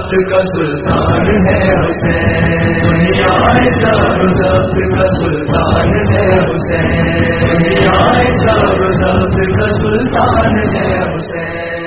ज़ब्त का सुल्तान है हुसैन, दुनिया शान ज़ब्त का सुल्तान है हुसैन, दुनिया शान ज़ब्त का सुल्तान है हुसैन।